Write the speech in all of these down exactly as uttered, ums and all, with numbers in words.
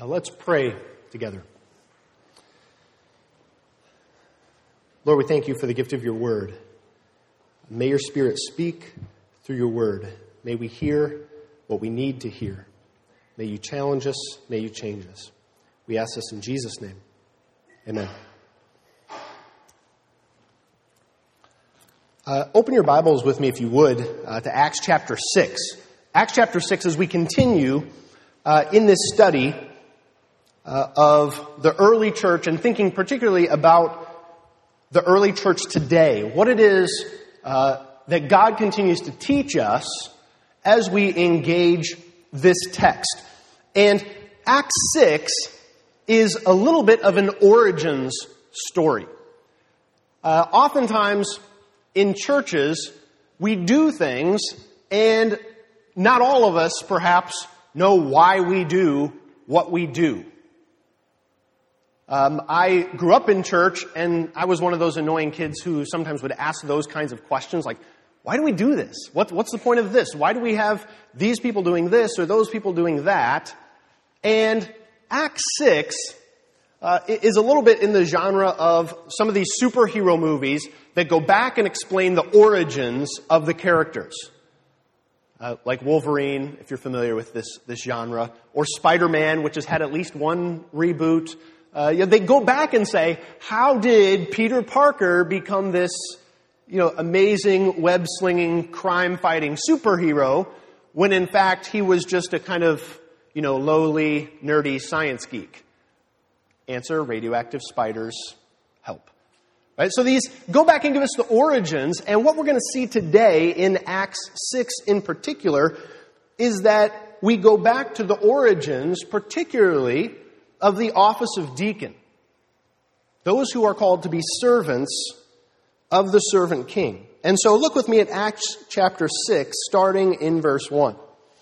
Uh, let's pray together. Lord, we thank you for the gift of your word. May your Spirit speak through your word. May we hear what we need to hear. May you challenge us. May you change us. We ask this in Jesus' name. Amen. Uh, open your Bibles with me, if you would, uh, to Acts chapter six. Acts chapter six, as we continue uh, in this study uh, of the early church and thinking particularly about the early church today, what it is uh, that God continues to teach us as we engage this text. And Acts six is a little bit of an origins story. Uh, oftentimes in churches, we do things, and not all of us perhaps know why we do what we do. Um, I grew up in church, and I was one of those annoying kids who sometimes would ask those kinds of questions, like, why do we do this? What, what's the point of this? Why do we have these people doing this or those people doing that? And Acts six uh, is a little bit in the genre of some of these superhero movies that go back and explain the origins of the characters. Uh, like Wolverine, if you're familiar with this, this genre, or Spider-Man, which has had at least one reboot. Uh, you know, they go back and say, how did Peter Parker become this, you know, amazing web-slinging, crime-fighting superhero when in fact he was just a kind of, you know, lowly, nerdy science geek? Answer, radioactive spiders help. Right? So these go back and give us the origins, and what we're going to see today in Acts six in particular is that we go back to the origins, particularly of the office of deacon. Those who are called to be servants of the servant king. And so look with me at Acts chapter six, starting in verse one.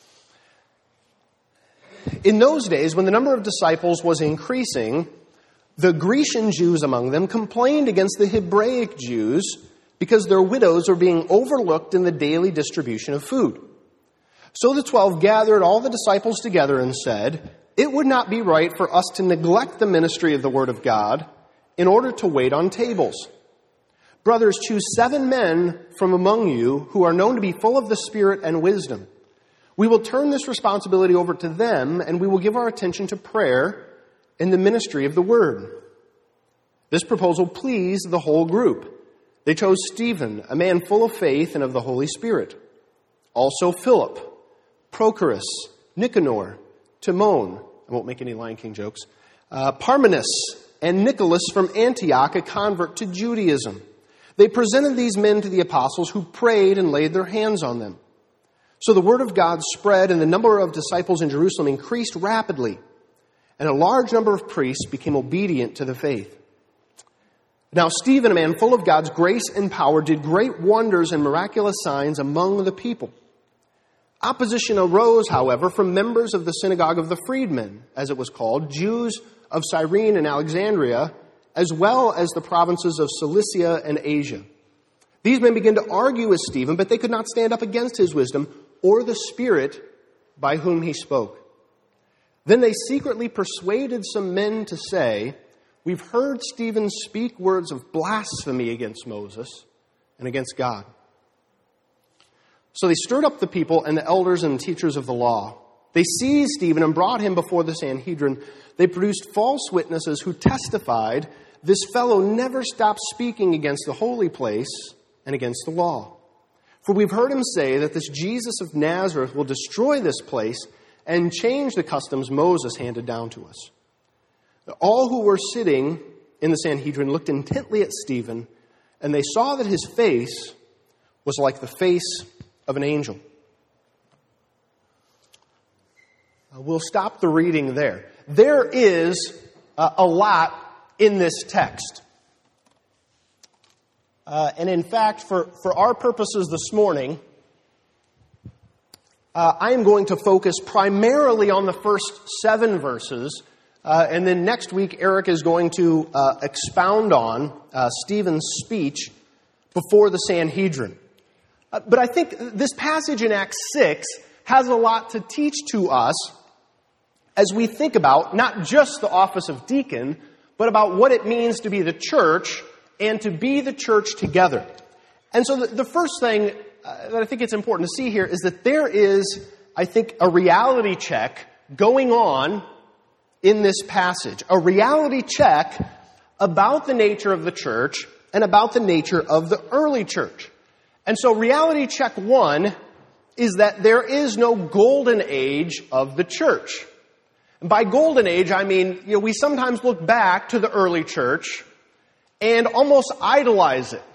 In those days, when the number of disciples was increasing, the Grecian Jews among them complained against the Hebraic Jews because their widows were being overlooked in the daily distribution of food. So the twelve gathered all the disciples together and said, "It would not be right for us to neglect the ministry of the word of God in order to wait on tables. Brothers, choose seven men from among you who are known to be full of the Spirit and wisdom. We will turn this responsibility over to them, and we will give our attention to prayer in the ministry of the word." This proposal pleased the whole group. They chose Stephen, a man full of faith and of the Holy Spirit. Also Philip, Prochorus, Nicanor, Timon, I won't make any Lion King jokes, uh, Parmenas, and Nicholas from Antioch, a convert to Judaism. They presented these men to the apostles, who prayed and laid their hands on them. So the word of God spread, and the number of disciples in Jerusalem increased rapidly, and a large number of priests became obedient to the faith. Now Stephen, a man full of God's grace and power, did great wonders and miraculous signs among the people. Opposition arose, however, from members of the synagogue of the freedmen, as it was called, Jews of Cyrene and Alexandria, as well as the provinces of Cilicia and Asia. These men began to argue with Stephen, but they could not stand up against his wisdom or the Spirit by whom he spoke. Then they secretly persuaded some men to say, "We've heard Stephen speak words of blasphemy against Moses and against God." So they stirred up the people and the elders and teachers of the law. They seized Stephen and brought him before the Sanhedrin. They produced false witnesses who testified, "This fellow never stopped speaking against the holy place and against the law. For we've heard him say that this Jesus of Nazareth will destroy this place and change the customs Moses handed down to us." All who were sitting in the Sanhedrin looked intently at Stephen, and they saw that his face was like the face of an angel. Uh, we'll stop the reading there. There is uh, a lot in this text. Uh, and in fact, for, for our purposes this morning, uh, I am going to focus primarily on the first seven verses. Uh, and then next week, Eric is going to uh, expound on uh, Stephen's speech before the Sanhedrin. Uh, but I think this passage in Acts six has a lot to teach to us as we think about not just the office of deacon, but about what it means to be the church and to be the church together. And so the, the first thing uh, that I think it's important to see here is that there is, I think, a reality check going on in this passage. A reality check about the nature of the church and about the nature of the early church. And so reality check one is that there is no golden age of the church. And by golden age, I mean, you know, we sometimes look back to the early church and almost idolize it,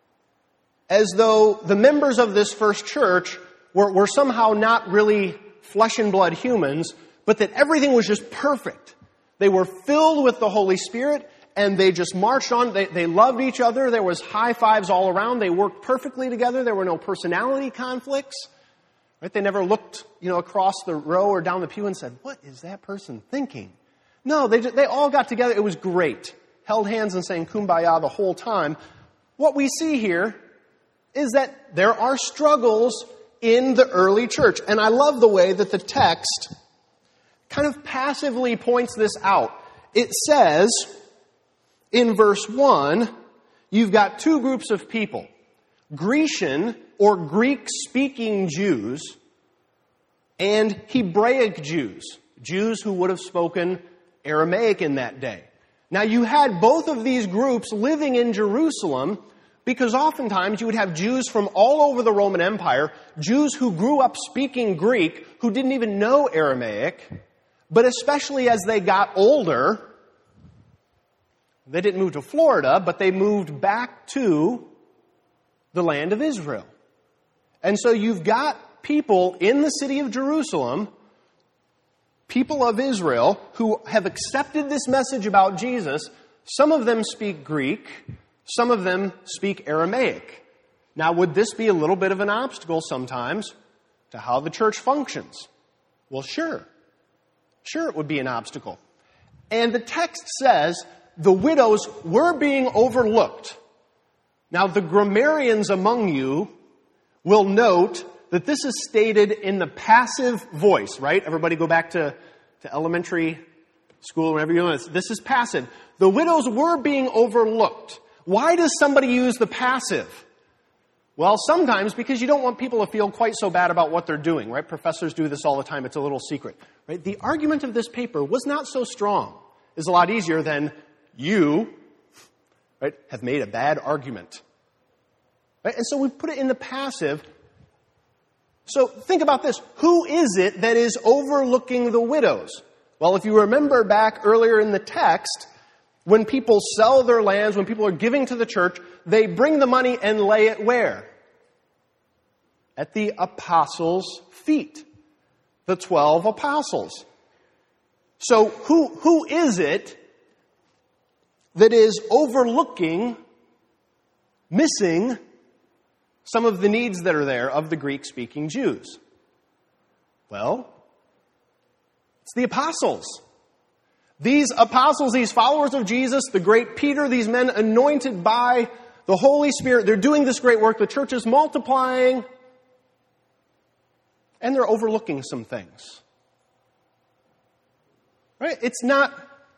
as though the members of this first church were, were somehow not really flesh and blood humans, but that everything was just perfect. They were filled with the Holy Spirit, and they just marched on. They, they loved each other. There was high fives all around. They worked perfectly together. There were no personality conflicts. Right? They never looked, you know, across the row or down the pew and said, "What is that person thinking?" No, they just, they all got together. It was great. Held hands and sang Kumbaya the whole time. What we see here is that there are struggles in the early church. And I love the way that the text kind of passively points this out. It says in verse one, you've got two groups of people. Grecian or Greek-speaking Jews and Hebraic Jews. Jews who would have spoken Aramaic in that day. Now you had both of these groups living in Jerusalem, because oftentimes you would have Jews from all over the Roman Empire, Jews who grew up speaking Greek, who didn't even know Aramaic, but especially as they got older, they didn't move to Florida, but they moved back to the land of Israel. And so you've got people in the city of Jerusalem, people of Israel, who have accepted this message about Jesus. Some of them speak Greek. Some of them speak Aramaic. Now, would this be a little bit of an obstacle sometimes to how the church functions? Well, sure. Sure, it would be an obstacle. And the text says the widows were being overlooked. Now, the grammarians among you will note that this is stated in the passive voice, right? Everybody go back to, to elementary school, whenever you know this. This is passive. The widows were being overlooked. Why does somebody use the passive? Well, sometimes because you don't want people to feel quite so bad about what they're doing, right? Professors do this all the time. It's a little secret, right? The argument of this paper was not so strong. It's a lot easier than you, right, have made a bad argument. Right? And so we put it in the passive. So think about this. Who is it that is overlooking the widows? Well, if you remember back earlier in the text, when people sell their lands, when people are giving to the church, they bring the money and lay it where? At the apostles' feet. The twelve apostles. So who, who is it that is overlooking, missing some of the needs that are there of the Greek-speaking Jews? Well, it's the apostles. These apostles, these followers of Jesus, the great Peter, these men anointed by the Holy Spirit, they're doing this great work. The church is multiplying, and they're overlooking some things. Right? It's not,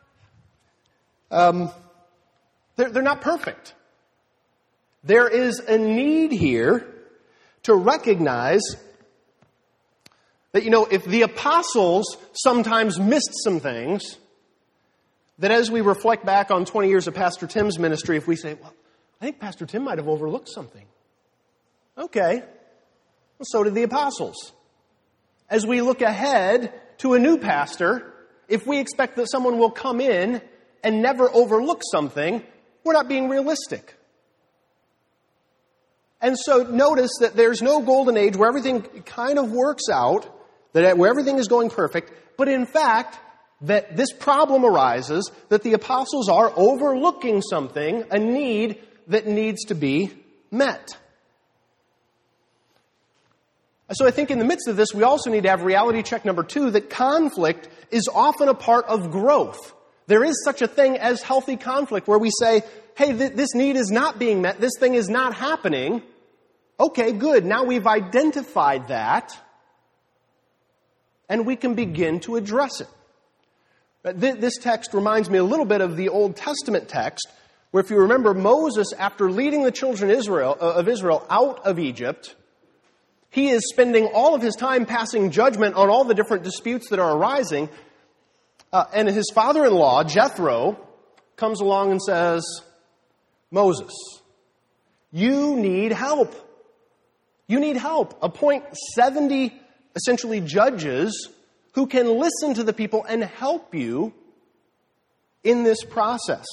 um, they're, they're not perfect. There is a need here to recognize that, you know, if the apostles sometimes missed some things, that as we reflect back on twenty years of Pastor Tim's ministry, if we say, well, I think Pastor Tim might have overlooked something. Okay. Well, so did the apostles. As we look ahead to a new pastor, if we expect that someone will come in and never overlook something, we're not being realistic. And so notice that there's no golden age where everything kind of works out, that where everything is going perfect, but in fact, that this problem arises, that the apostles are overlooking something, a need that needs to be met. So I think in the midst of this, we also need to have reality check number two, that conflict is often a part of growth. There is such a thing as healthy conflict where we say, hey, th- this need is not being met, this thing is not happening. Okay, good. Now we've identified that, and we can begin to address it. This text reminds me a little bit of the Old Testament text, where if you remember, Moses, after leading the children of Israel, of Israel out of Egypt, he is spending all of his time passing judgment on all the different disputes that are arising. Uh, and his father-in-law, Jethro, comes along and says, Moses, you need help. You need help. Appoint seventy, essentially, judges who can listen to the people and help you in this process.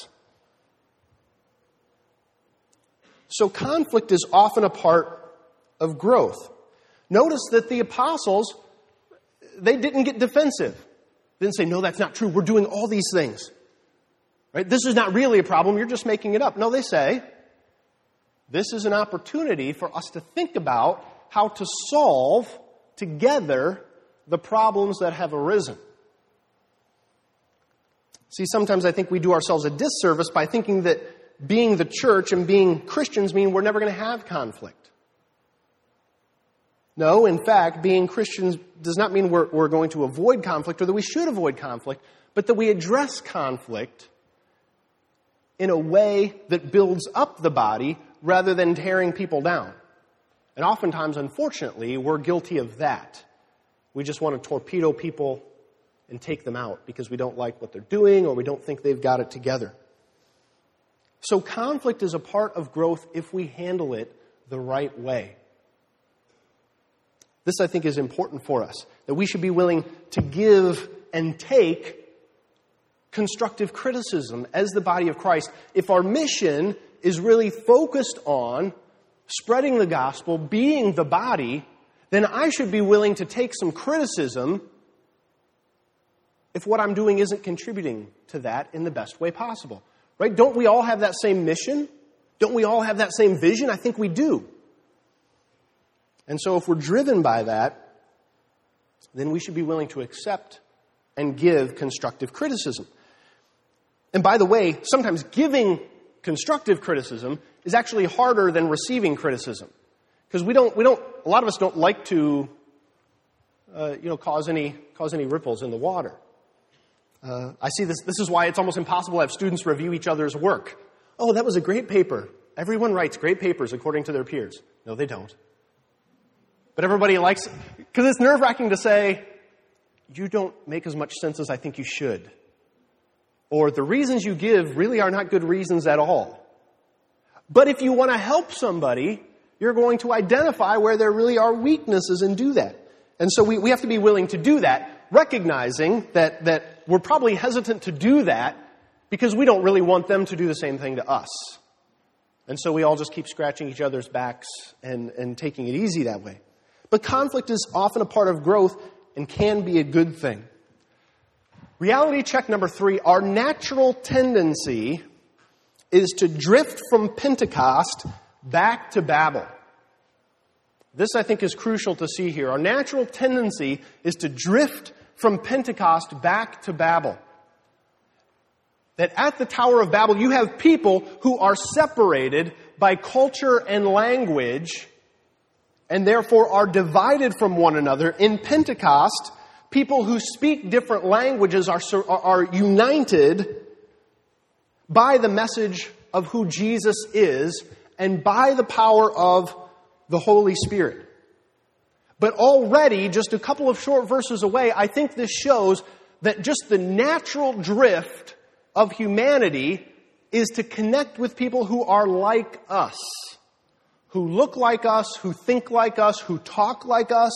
So conflict is often a part of growth. Notice that the apostles, they didn't get defensive. They didn't say, no, that's not true. We're doing all these things. Right? This is not really a problem. You're just making it up. No, they say, this is an opportunity for us to think about how to solve together the problems that have arisen. See, sometimes I think we do ourselves a disservice by thinking that being the church and being Christians mean we're never going to have conflict. No, in fact, being Christians does not mean we're, we're going to avoid conflict or that we should avoid conflict, but that we address conflict in a way that builds up the body rather than tearing people down. And oftentimes, unfortunately, we're guilty of that. We just want to torpedo people and take them out because we don't like what they're doing or we don't think they've got it together. So conflict is a part of growth if we handle it the right way. This, I think, is important for us, that we should be willing to give and take constructive criticism as the body of Christ. If our mission is really focused on spreading the gospel, being the body, then I should be willing to take some criticism if what I'm doing isn't contributing to that in the best way possible. Right? Don't we all have that same mission? Don't we all have that same vision? I think we do. And so if we're driven by that, then we should be willing to accept and give constructive criticism. And by the way, sometimes giving constructive criticism is actually harder than receiving criticism. Because we don't, we don't, a lot of us don't like to, uh, you know, cause any, cause any ripples in the water. Uh, I see this, this is why it's almost impossible to have students review each other's work. Oh, that was a great paper. Everyone writes great papers according to their peers. No, they don't. But everybody likes, because it's nerve-wracking to say, you don't make as much sense as I think you should. Or the reasons you give really are not good reasons at all. But if you want to help somebody, you're going to identify where there really are weaknesses and do that. And so we, we have to be willing to do that, recognizing that, that we're probably hesitant to do that because we don't really want them to do the same thing to us. And so we all just keep scratching each other's backs and, and taking it easy that way. But conflict is often a part of growth and can be a good thing. Reality check number three, our natural tendency is to drift from Pentecost back to Babel. This, I think, is crucial to see here. Our natural tendency is to drift from Pentecost back to Babel. That at the Tower of Babel, you have people who are separated by culture and language and therefore are divided from one another. In Pentecost, people who speak different languages are, are united by the message of who Jesus is and by the power of the Holy Spirit. But already, just a couple of short verses away, I think this shows that just the natural drift of humanity is to connect with people who are like us, who look like us, who think like us, who talk like us.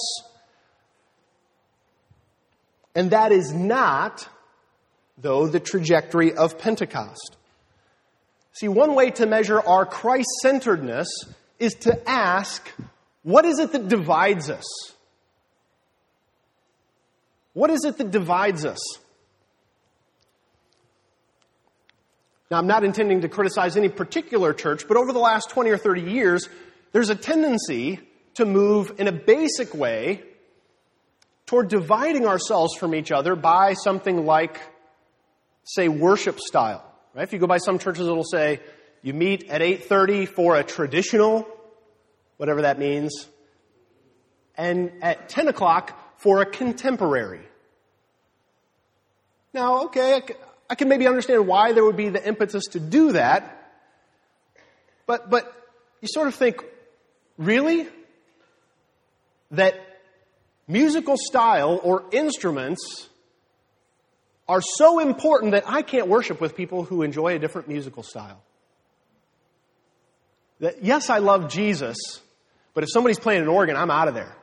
And that is not, though, the trajectory of Pentecost. See, one way to measure our Christ-centeredness is to ask, what is it that divides us? What is it that divides us? Now, I'm not intending to criticize any particular church, but over the last twenty or thirty years, there's a tendency to move in a basic way toward dividing ourselves from each other by something like, say, worship style. Right? If you go by some churches, it'll say, you meet at eight thirty for a traditional, whatever that means, and at ten o'clock for a contemporary. Now, okay, I c- I can maybe understand why there would be the impetus to do that. But, but you sort of think, really? That musical style or instruments are so important that I can't worship with people who enjoy a different musical style? That, yes, I love Jesus, but if somebody's playing an organ, I'm out of there.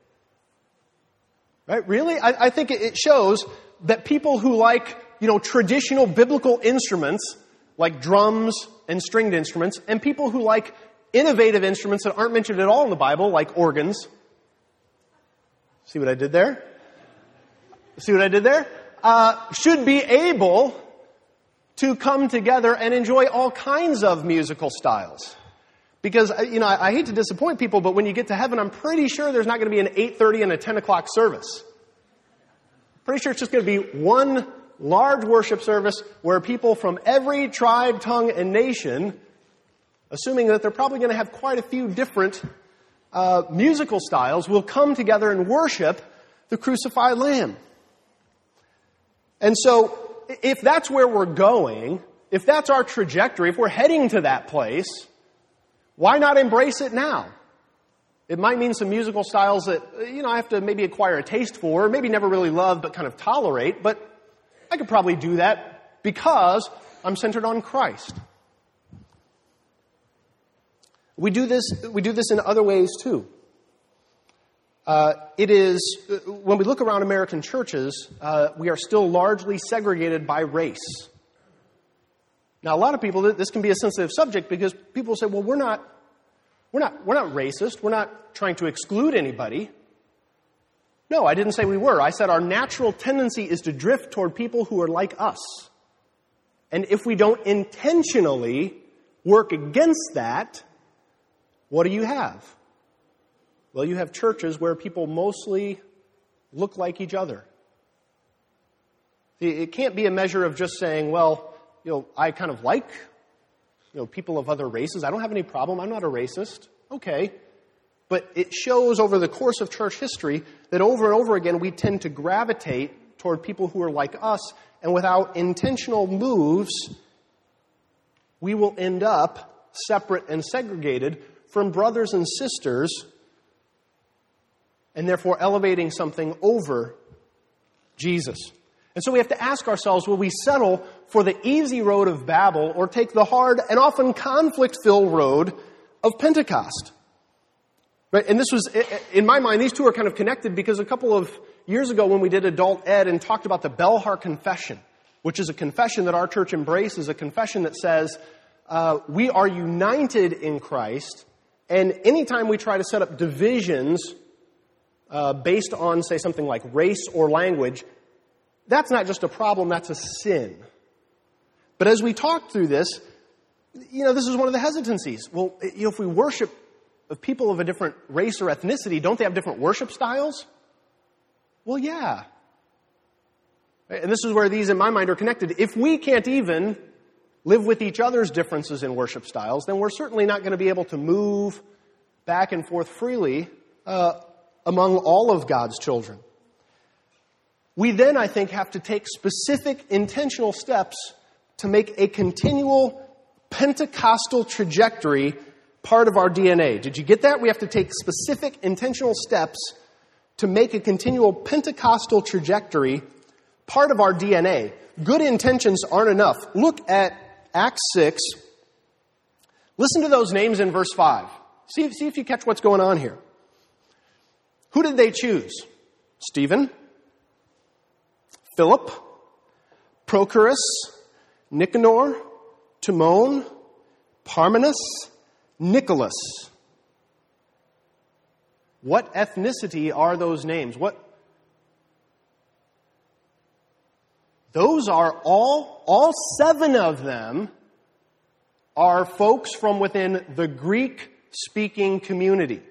Right? Really? I, I think it shows that people who like, you know, traditional biblical instruments, like drums and stringed instruments, and people who like innovative instruments that aren't mentioned at all in the Bible, like organs. See what I did there? See what I did there? Uh, should be able to come together and enjoy all kinds of musical styles. Because, you know, I, I hate to disappoint people, but when you get to heaven, I'm pretty sure there's not going to be an eight thirty and a ten o'clock service. Pretty sure it's just going to be one large worship service where people from every tribe, tongue, and nation, assuming that they're probably going to have quite a few different uh, musical styles, will come together and worship the crucified Lamb. And so, if that's where we're going, if that's our trajectory, if we're heading to that place, why not embrace it now? It might mean some musical styles that, you know, I have to maybe acquire a taste for, maybe never really love, but kind of tolerate, but I could probably do that because I'm centered on Christ. We do this, we do this in other ways too. Uh, it is, when we look around American churches, uh, we are still largely segregated by race. Now, a lot of people, this can be a sensitive subject because people say, well, we're not, we're not, we're not racist. We're not trying to exclude anybody. No, I didn't say we were. I said our natural tendency is to drift toward people who are like us. And if we don't intentionally work against that, what do you have? Well, you have churches where people mostly look like each other. It can't be a measure of just saying, well, you know, I kind of like, you know, people of other races. I don't have any problem. I'm not a racist. Okay. But it shows over the course of church history that over and over again we tend to gravitate toward people who are like us, and without intentional moves, we will end up separate and segregated from brothers and sisters, and therefore elevating something over Jesus. And so we have to ask ourselves, will we settle for the easy road of Babel or take the hard and often conflict-filled road of Pentecost? Right? And this was, in my mind, these two are kind of connected because a couple of years ago when we did adult ed and talked about the Belhar Confession, which is a confession that our church embraces, a confession that says uh, we are united in Christ, and anytime we try to set up divisions uh, based on, say, something like race or language, that's not just a problem, that's a sin. But as we talk through this, you know, this is one of the hesitancies. Well, you know, if we worship of people of a different race or ethnicity, don't they have different worship styles? Well, yeah. And this is where these, in my mind, are connected. If we can't even live with each other's differences in worship styles, then we're certainly not going to be able to move back and forth freely uh, among all of God's children. We then, I think, have to take specific intentional steps to make a continual Pentecostal trajectory part of our D N A. Did you get that? We have to take specific intentional steps to make a continual Pentecostal trajectory part of our D N A. Good intentions aren't enough. Look at Acts six. Listen to those names in verse five. See, see if you catch what's going on here. Who did they choose? Stephen, Philip, Prochorus, Nicanor, Timon, Parmenas, Nicholas. What ethnicity are those names? What? Those are all, all seven of them are folks from within the Greek-speaking community.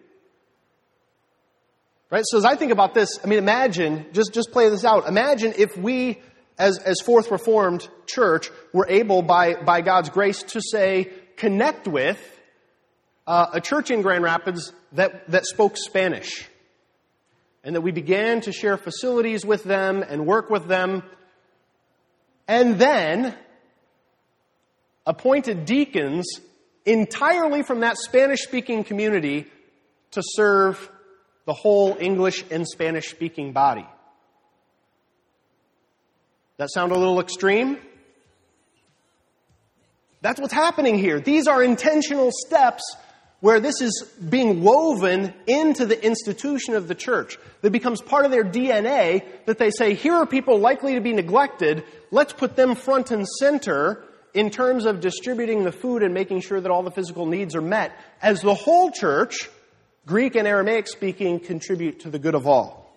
Right? So as I think about this, I mean, imagine, just, just play this out. Imagine if we, as, as Fourth Reformed Church, were able, by, by God's grace, to say, connect with Uh, a church in Grand Rapids that, that spoke Spanish, and that we began to share facilities with them and work with them. and then appointed deacons entirely from that Spanish-speaking community to serve the whole English and Spanish-speaking body. That sound a little extreme? That's what's happening here. These are intentional steps where this is being woven into the institution of the church. That becomes part of their D N A, that they say, here are people likely to be neglected. Let's put them front and center in terms of distributing the food and making sure that all the physical needs are met, as the whole church, Greek and Aramaic speaking, contribute to the good of all.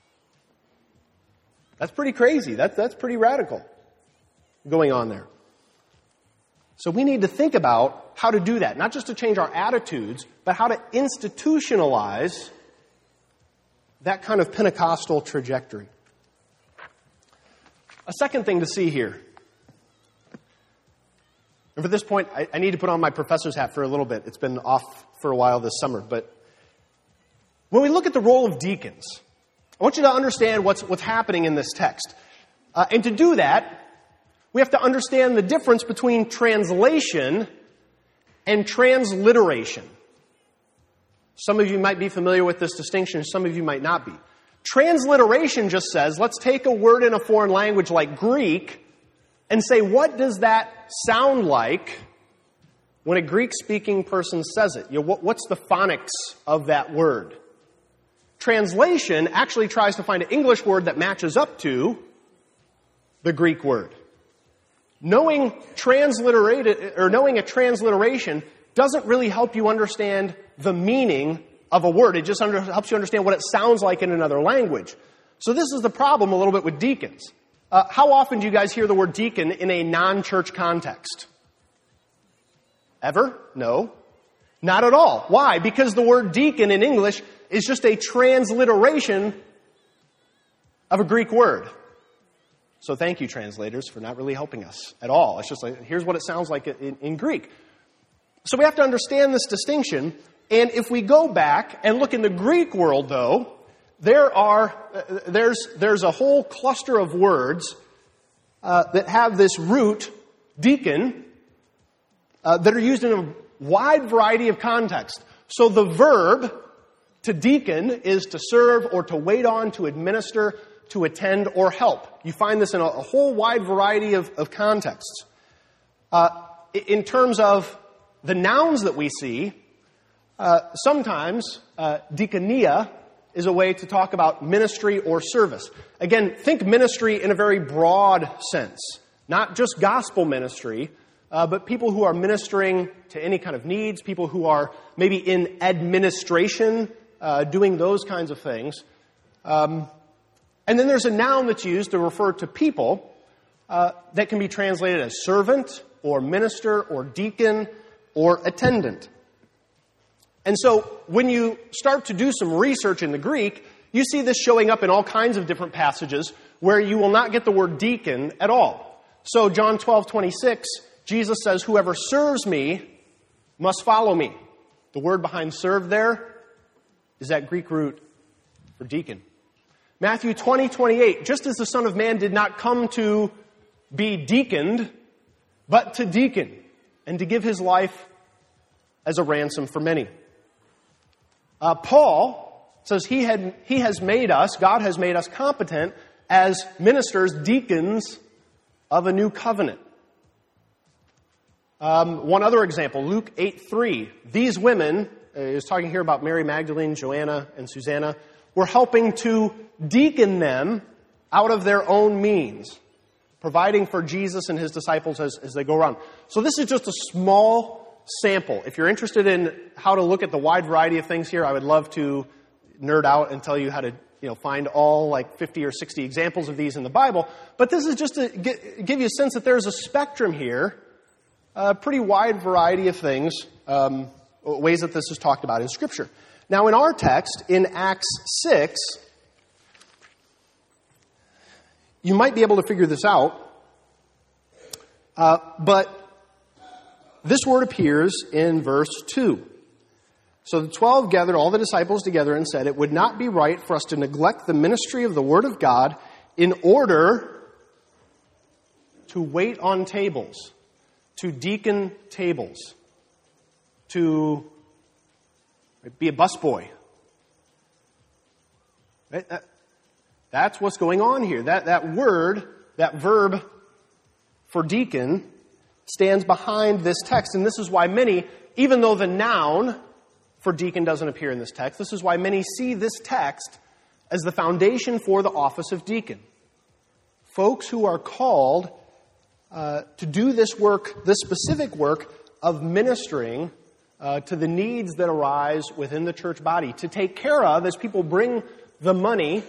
That's pretty crazy. That, that's pretty radical going on there. So we need to think about how to do that, not just to change our attitudes, but how to institutionalize that kind of Pentecostal trajectory. A second thing to see here. And for this point, I, I need to put on my professor's hat for a little bit. It's been off for a while this summer. But when we look at the role of deacons, I want you to understand what's, what's happening in this text. Uh, and to do that, we have to understand the difference between translation and transliteration. Some of you might be familiar with this distinction, some of you might not be. Transliteration just says, let's take a word in a foreign language like Greek and say, what does that sound like when a Greek-speaking person says it? You know, what, what's the phonics of that word? Translation actually tries to find an English word that matches up to the Greek word. Knowing transliterated or knowing a transliteration doesn't really help you understand the meaning of a word. It just under, helps you understand what it sounds like in another language. So this is the problem a little bit with deacons. Uh, how often do you guys hear the word deacon in a non-church context? Ever? No. Not at all. Why? Because the word deacon in English is just a transliteration of a Greek word. So thank you, translators, for not really helping us at all. It's just like, here's what it sounds like in, in Greek. So we have to understand this distinction. And if we go back and look in the Greek world, though, there are uh, there's there's a whole cluster of words uh, that have this root, deacon, uh, that are used in a wide variety of contexts. So the verb to deacon is to serve or to wait on, to administer, to attend, or help. You find this in a, a whole wide variety of, of contexts. Uh, in terms of the nouns that we see, uh, sometimes uh, diakonia is a way to talk about ministry or service. Again, think ministry in a very broad sense. Not just gospel ministry, uh, but people who are ministering to any kind of needs, people who are maybe in administration, uh, doing those kinds of things. Um, and then there's a noun that's used to refer to people uh, that can be translated as servant or minister or deacon or attendant. And so when you start to do some research in the Greek, you see this showing up in all kinds of different passages where you will not get the word deacon at all. So John twelve twenty-six, Jesus says, whoever serves me must follow me. The word behind serve there is that Greek root for deacon. Matthew twenty twenty-eight, just as the Son of Man did not come to be deaconed, but to deacon, and to give his life as a ransom for many. Uh, Paul says he had he has made us, God has made us competent as ministers, deacons of a new covenant. Um, one other example, Luke eight three. These women, uh, he was talking here about Mary Magdalene, Joanna, and Susanna, were helping to deacon them out of their own means, providing for Jesus and his disciples as, as they go around. So this is just a small sample. If you're interested in how to look at the wide variety of things here, I would love to nerd out and tell you how to, you know, find all like fifty or sixty examples of these in the Bible. But this is just to get, give you a sense that there's a spectrum here, a pretty wide variety of things, um, ways that this is talked about in Scripture. Now in our text, in Acts six, you might be able to figure this out, uh, but this word appears in verse two. So the twelve gathered all the disciples together and said, it would not be right for us to neglect the ministry of the word of God in order to wait on tables, to deacon tables, to be a busboy. Right? That, that's what's going on here. That, that word, that verb for deacon, stands behind this text. And this is why many, even though the noun for deacon doesn't appear in this text, this is why many see this text as the foundation for the office of deacon. Folks who are called uh, to do this work, this specific work of ministering uh, to the needs that arise within the church body, to take care of as people bring the money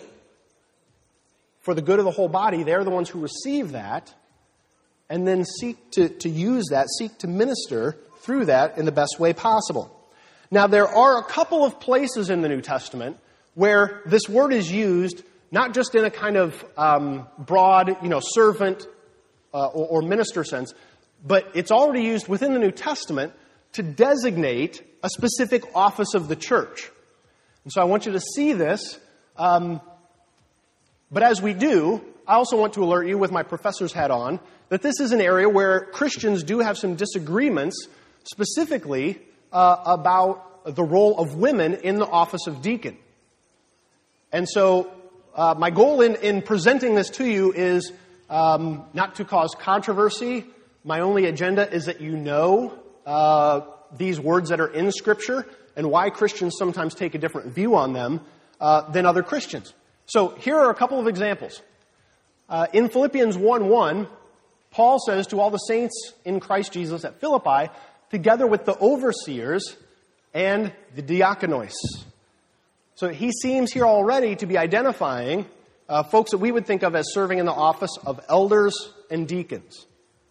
for the good of the whole body. They're the ones who receive that, and then seek to, to use that, seek to minister through that in the best way possible. Now, there are a couple of places in the New Testament where this word is used not just in a kind of um, broad, you know, servant uh, or, or minister sense, but it's already used within the New Testament to designate a specific office of the church. And so I want you to see this. Um, but as we do, I also want to alert you with my professor's hat on that this is an area where Christians do have some disagreements, specifically uh, about the role of women in the office of deacon. And so uh, my goal in, in presenting this to you is um, not to cause controversy. My only agenda is that you know uh, these words that are in Scripture and why Christians sometimes take a different view on them uh, than other Christians. So here are a couple of examples. Uh, in Philippians one one, Paul says to all the saints in Christ Jesus at Philippi, together with the overseers and the diakonos. So he seems here already to be identifying uh, folks that we would think of as serving in the office of elders and deacons.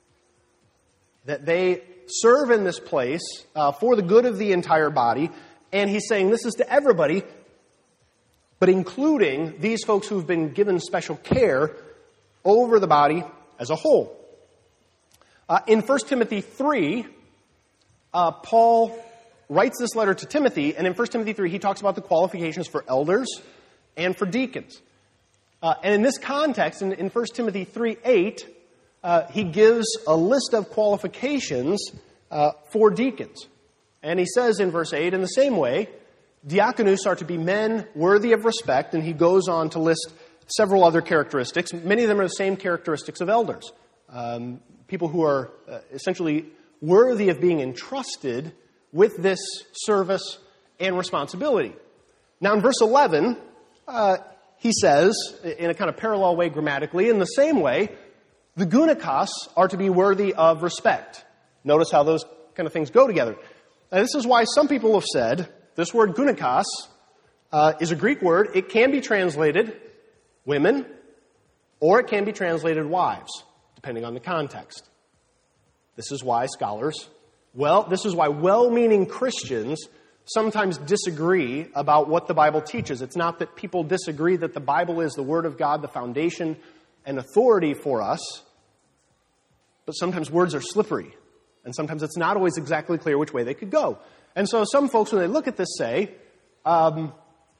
That they serve in this place uh, for the good of the entire body. And he's saying this is to everybody, but including these folks who've been given special care over the body as a whole. Uh, in First Timothy three, uh, Paul writes this letter to Timothy, and in First Timothy three, he talks about the qualifications for elders and for deacons. Uh, and in this context, in, in First Timothy three eight, uh, he gives a list of qualifications uh, for deacons. And he says in verse eight, in the same way, diakonos are to be men worthy of respect, and he goes on to list several other characteristics. Many of them are the same characteristics of elders. Um, people who are uh, essentially worthy of being entrusted with this service and responsibility. Now in verse eleven, uh, he says, in a kind of parallel way grammatically, in the same way, the gunikos are to be worthy of respect. Notice how those kind of things go together. Now this is why some people have said this word gunikos uh, is a Greek word. It can be translated women, or it can be translated wives, depending on the context. This is why scholars, well, this is why well-meaning Christians sometimes disagree about what the Bible teaches. It's not that people disagree that the Bible is the Word of God, the foundation and authority for us, but sometimes words are slippery, and sometimes it's not always exactly clear which way they could go. And so some folks, when they look at this, say, um,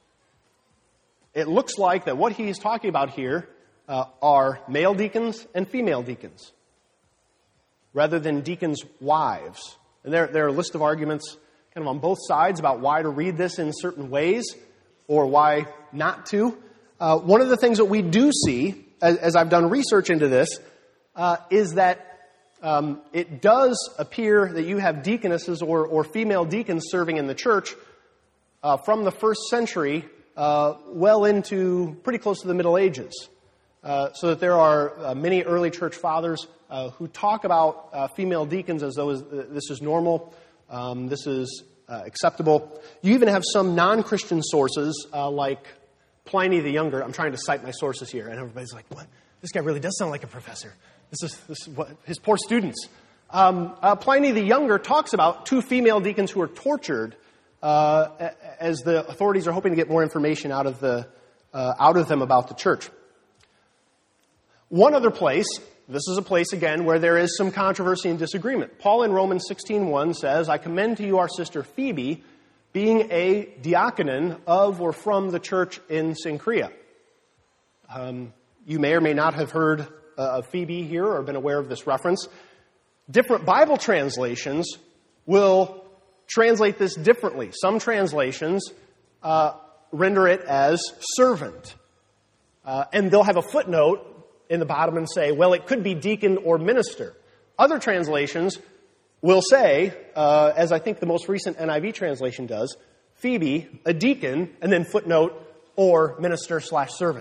it looks like that what he's talking about here uh, are male deacons and female deacons, rather than deacons' wives. And there, there are a list of arguments kind of on both sides about why to read this in certain ways or why not to. Uh, one of the things that we do see, as, as I've done research into this, uh, is that um, it does appear that you have deaconesses or, or female deacons serving in the church uh, from the first century uh, well into pretty close to the Middle Ages. Uh, so that there are uh, many early church fathers uh, who talk about uh, female deacons as though uh, this is normal, um, this is uh, acceptable. You even have some non-Christian sources uh, like Pliny the Younger. I'm trying to cite my sources here, and everybody's like, "What? This guy really does sound like a professor. This is, this is what his poor students." Um, uh, Pliny the Younger talks about two female deacons who are tortured uh, as the authorities are hoping to get more information out of the uh, out of them about the church. One other place, this is a place, again, where there is some controversy and disagreement. Paul in Romans sixteen one says, I commend to you our sister Phoebe, being a diaconon of or from the church in Cenchrea. Um, you may or may not have heard uh, of Phoebe here or been aware of this reference. Different Bible translations will translate this differently. Some translations uh, render it as servant. Uh, and they'll have a footnote in the bottom and say, well, it could be deacon or minister. Other translations will say, uh, as I think the most recent N I V translation does, Phoebe, a deacon, and then footnote, or minister slash servant.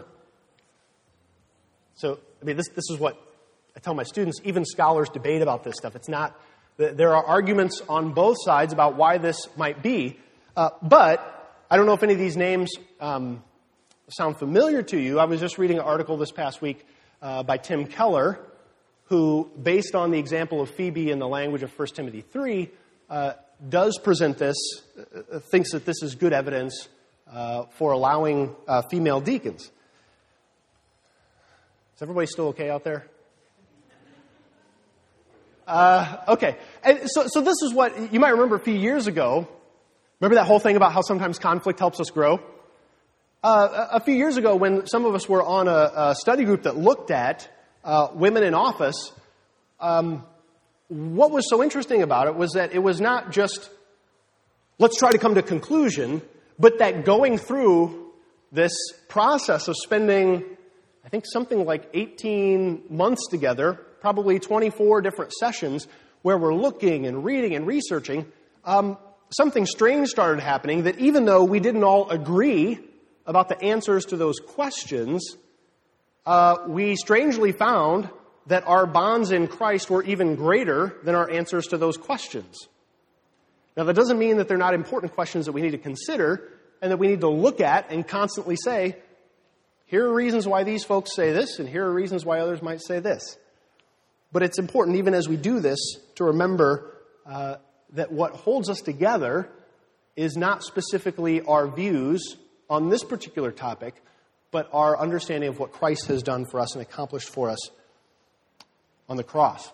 So, I mean, this, this is what I tell my students. Even scholars debate about this stuff. It's not, there are arguments on both sides about why this might be. Uh, but I don't know if any of these names um, sound familiar to you. I was just reading an article this past week uh, by Tim Keller, who, based on the example of Phoebe in the language of First Timothy three, uh, does present this, uh, thinks that this is good evidence uh, for allowing uh, female deacons. Is everybody still okay out there? Uh, okay. And so, so this is what, you might remember a few years ago, remember that whole thing about how sometimes conflict helps us grow? Uh, a few years ago when some of us were on a, a study group that looked at uh, women in office, um, what was so interesting about it was that it was not just, let's try to come to a conclusion, but that going through this process of spending, I think something like eighteen months together, probably twenty-four different sessions, where we're looking and reading and researching, um, something strange started happening that even though we didn't all agree about the answers to those questions, uh, we strangely found that our bonds in Christ were even greater than our answers to those questions. Now, that doesn't mean that they're not important questions that we need to consider and that we need to look at and constantly say, here are reasons why these folks say this, and here are reasons why others might say this. But it's important, even as we do this, to remember uh, that what holds us together is not specifically our views on this particular topic, but our understanding of what Christ has done for us and accomplished for us on the cross.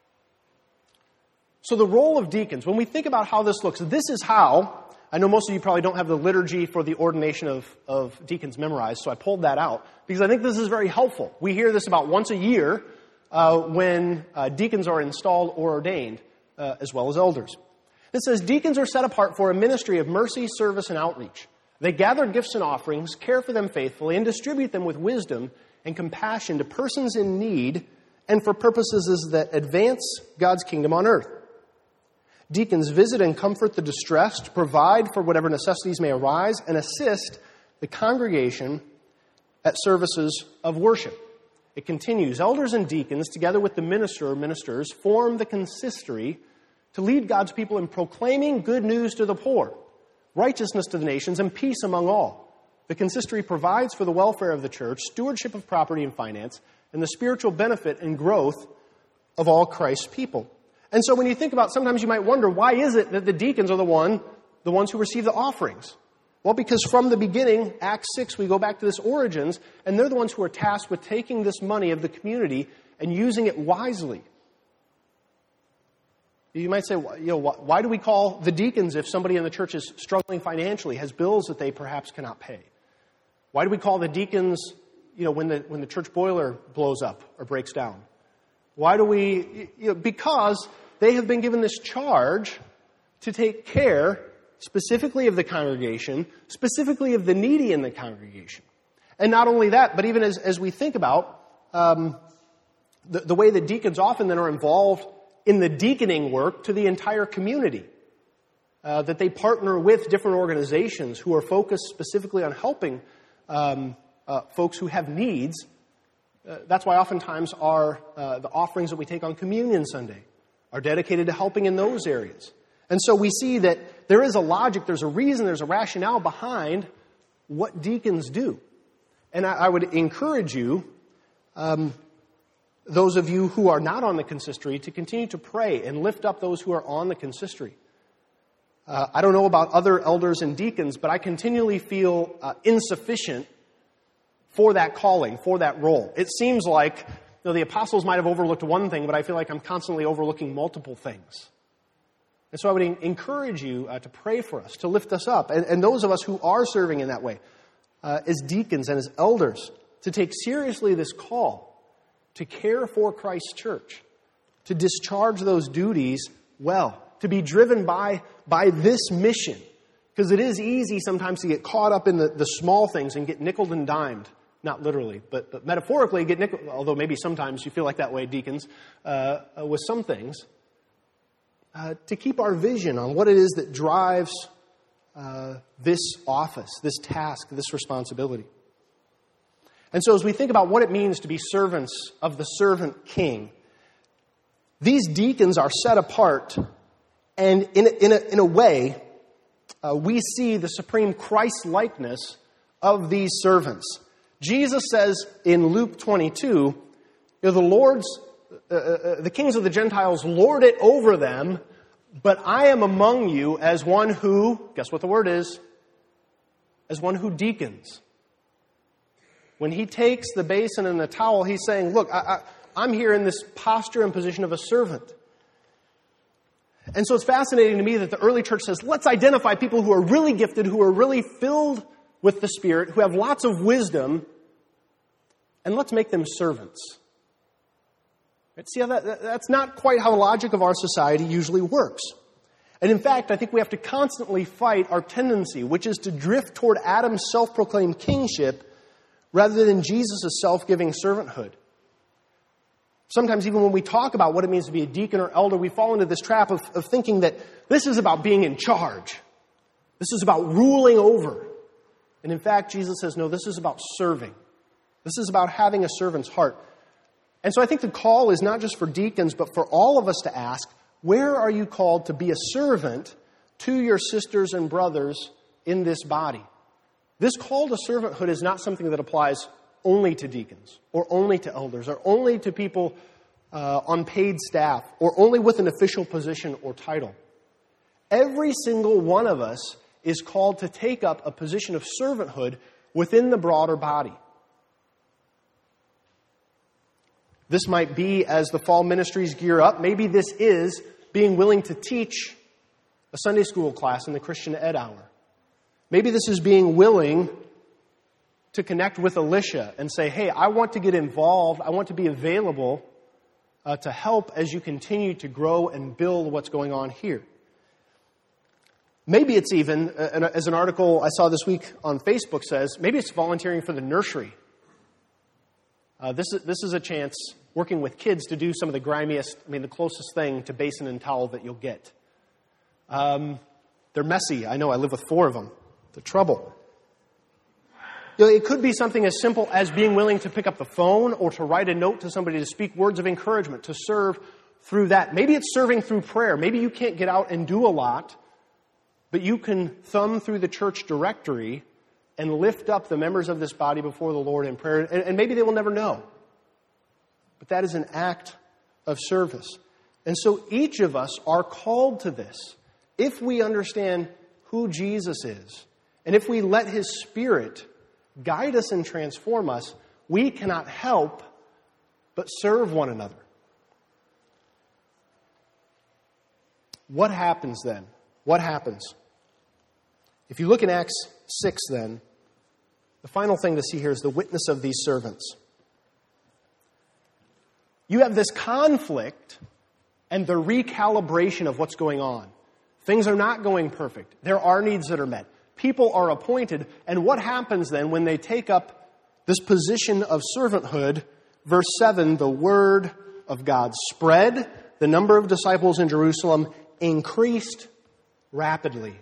So the role of deacons, when we think about how this looks, this is how, I know most of you probably don't have the liturgy for the ordination of, of deacons memorized, so I pulled that out, because I think this is very helpful. We hear this about once a year uh, when uh, deacons are installed or ordained, uh, as well as elders. It says, deacons are set apart for a ministry of mercy, service, and outreach. They gather gifts and offerings, care for them faithfully, and distribute them with wisdom and compassion to persons in need and for purposes that advance God's kingdom on earth. Deacons visit and comfort the distressed, provide for whatever necessities may arise, and assist the congregation at services of worship. It continues, elders and deacons, together with the minister or ministers, form the consistory to lead God's people in proclaiming good news to the poor, righteousness to the nations, and peace among all. The consistory provides for the welfare of the church, stewardship of property and finance, and the spiritual benefit and growth of all Christ's people. And so when you think about, sometimes you might wonder, why is it that the deacons are the one, the ones who receive the offerings? Well, because from the beginning, Acts six, we go back to this origins, and they're the ones who are tasked with taking this money of the community and using it wisely. You might say, you know, why do we call the deacons if somebody in the church is struggling financially, has bills that they perhaps cannot pay? Why do we call the deacons, you know, when the when the church boiler blows up or breaks down? Why do we, you know, because they have been given this charge to take care specifically of the congregation, specifically of the needy in the congregation. And not only that, but even as, as we think about um, the, the way that deacons often then are involved in the deaconing work to the entire community, uh, that they partner with different organizations who are focused specifically on helping um, uh, folks who have needs. Uh, that's why oftentimes our uh, the offerings that we take on Communion Sunday are dedicated to helping in those areas. And so we see that there is a logic, there's a reason, there's a rationale behind what deacons do. And I, I would encourage you, um, those of you who are not on the consistory, to continue to pray and lift up those who are on the consistory. Uh, I don't know about other elders and deacons, but I continually feel uh, insufficient for that calling, for that role. It seems like, you know, the apostles might have overlooked one thing, but I feel like I'm constantly overlooking multiple things. And so I would encourage you uh, to pray for us, to lift us up, and, and those of us who are serving in that way, uh, as deacons and as elders, to take seriously this call to care for Christ's church, to discharge those duties well, to be driven by, by this mission. Because it is easy sometimes to get caught up in the, the small things and get nickeled and dimed. Not literally, but, but metaphorically get nickeled, although maybe sometimes you feel like that way, deacons, uh, uh, with some things. Uh, to keep our vision on what it is that drives uh, this office, this task, this responsibility. And so as we think about what it means to be servants of the servant king, these deacons are set apart, and in a, in a, in a way, uh, we see the supreme Christ-likeness of these servants. Jesus says in Luke twenty-two, you know, the Lord's, uh, uh, the kings of the Gentiles lord it over them, but I am among you as one who, guess what the word is? As one who deacons. When he takes the basin and the towel, he's saying, look, I, I, I'm here in this posture and position of a servant. And so it's fascinating to me that the early church says, let's identify people who are really gifted, who are really filled with the Spirit, who have lots of wisdom, and let's make them servants. Right? See how that, that's not quite how the logic of our society usually works. And in fact, I think we have to constantly fight our tendency, which is to drift toward Adam's self-proclaimed kingship rather than Jesus' self-giving servanthood. Sometimes even when we talk about what it means to be a deacon or elder, we fall into this trap of, of thinking that this is about being in charge. This is about ruling over. And in fact, Jesus says, no, this is about serving. This is about having a servant's heart. And so I think the call is not just for deacons, but for all of us to ask, where are you called to be a servant to your sisters and brothers in this body? This call to servanthood is not something that applies only to deacons, or only to elders, or only to people uh, on paid staff, or only with an official position or title. Every single one of us is called to take up a position of servanthood within the broader body. This might be as the fall ministries gear up. Maybe this is being willing to teach a Sunday school class in the Christian Ed Hour. Maybe this is being willing to connect with Alicia and say, hey, I want to get involved. I want to be available uh, to help as you continue to grow and build what's going on here. Maybe it's even, uh, as an article I saw this week on Facebook says, maybe it's volunteering for the nursery. Uh, this is this is a chance, working with kids, to do some of the grimiest, I mean, the closest thing to basin and towel that you'll get. Um, they're messy. I know. I live with four of them. The trouble. You know, it could be something as simple as being willing to pick up the phone or to write a note to somebody to speak words of encouragement, to serve through that. Maybe it's serving through prayer. Maybe you can't get out and do a lot, but you can thumb through the church directory and lift up the members of this body before the Lord in prayer. And, and maybe they will never know. But that is an act of service. And so each of us are called to this if we understand who Jesus is. And if we let His Spirit guide us and transform us, we cannot help but serve one another. What happens then? What happens? If you look in Acts six then, the final thing to see here is the witness of these servants. You have this conflict and the recalibration of what's going on. Things are not going perfect. There are needs that are met. People are appointed. And what happens then when they take up this position of servanthood? Verse seven, the word of God spread. The number of disciples in Jerusalem increased rapidly.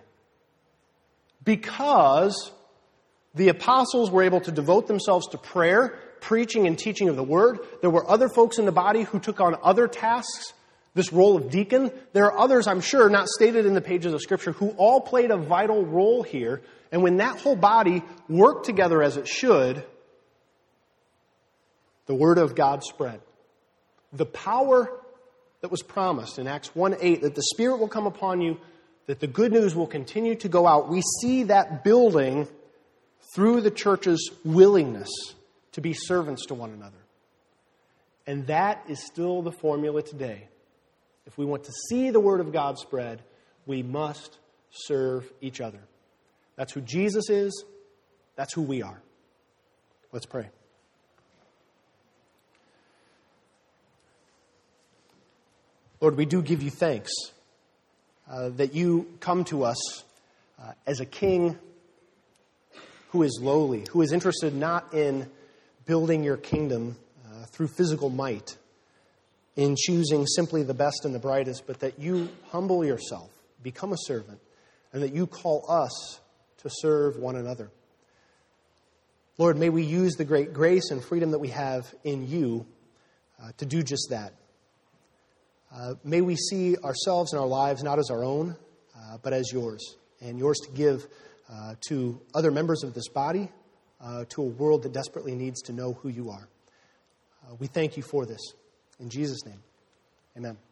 Because the apostles were able to devote themselves to prayer, preaching and teaching of the word. There were other folks in the body who took on other tasks, this role of deacon. There are others, I'm sure, not stated in the pages of Scripture, who all played a vital role here. And when that whole body worked together as it should, the word of God spread. The power that was promised in Acts one eight, that the Spirit will come upon you, that the good news will continue to go out. We see that building through the church's willingness to be servants to one another. And that is still the formula today. If we want to see the Word of God spread, we must serve each other. That's who Jesus is. That's who we are. Let's pray. Lord, we do give you thanks uh, that you come to us uh, as a king who is lowly, who is interested not in building your kingdom uh, through physical might, in choosing simply the best and the brightest, but that you humble yourself, become a servant, and that you call us to serve one another. Lord, may we use the great grace and freedom that we have in you uh, to do just that. Uh, may we see ourselves and our lives not as our own, uh, but as yours, and yours to give uh, to other members of this body, uh, to a world that desperately needs to know who you are. Uh, we thank you for this. In Jesus' name, amen.